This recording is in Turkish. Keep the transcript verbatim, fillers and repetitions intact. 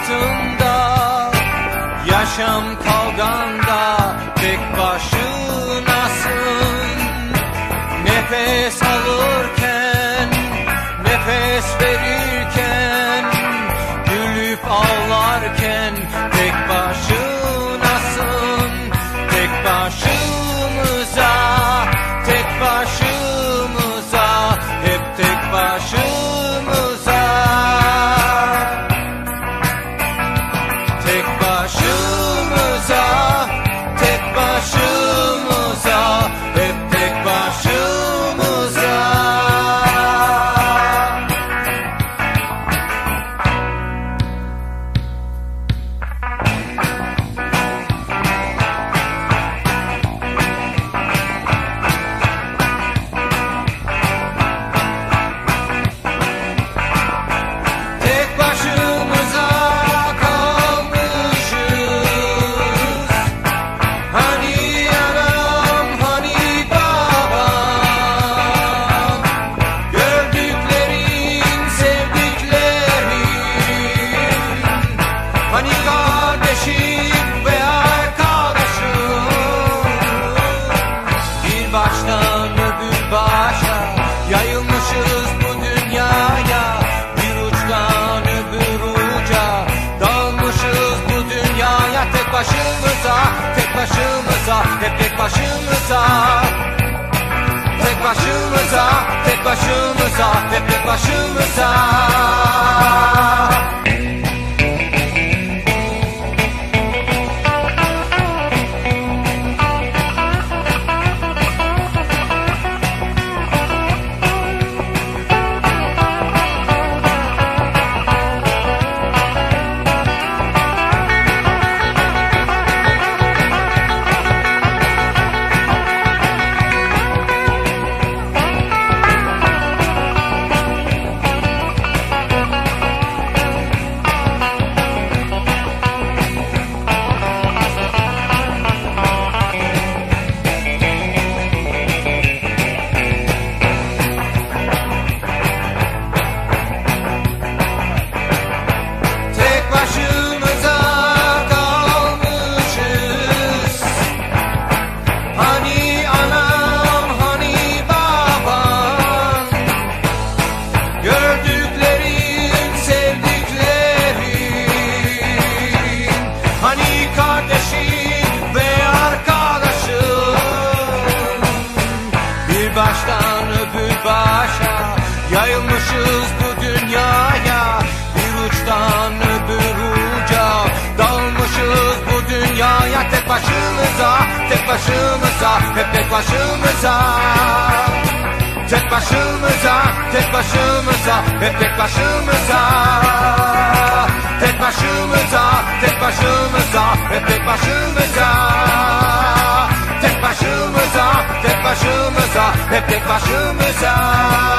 hayatında, yaşam kavganda tek başınasın. Nefes alırken, nefes verirken, gülüp ağlarken tek başınasın. Tek başımıza, tek başımıza, hep tek başımıza. Tek başımıza, tek başımıza, hep tek başımıza. Tek başımıza kalmışız. Hani anam, hani babam, gördüklerin, sevdiklerin, hani kardeşim ve arkadaşım. Bir baştan öbür başa yayılmışız bu dünyaya, bir uçtan öbür uca dağılmışız bu dünyaya. Tek başımıza, tek başımıza, hep tek başımıza. Tek başımıza, tek başımıza, hep tek başımıza. Tek başımıza kalmışız. Hani anam, hani babam, gördüklerin, sevdiklerin, hani kardeşin ve arkadaşın. Bir baştan öbür başa yayılmışız bu dünyaya, bir uçtan öbür uca dalmışız bu dünyaya. Tek başımıza, tek başımıza, hep tek başımıza. Tek başımıza, tek başımıza, hep tek başımıza. Tek başımıza, tek başımıza, hep tek başımıza. Tek başımıza, tek başımıza, hep tek başımıza.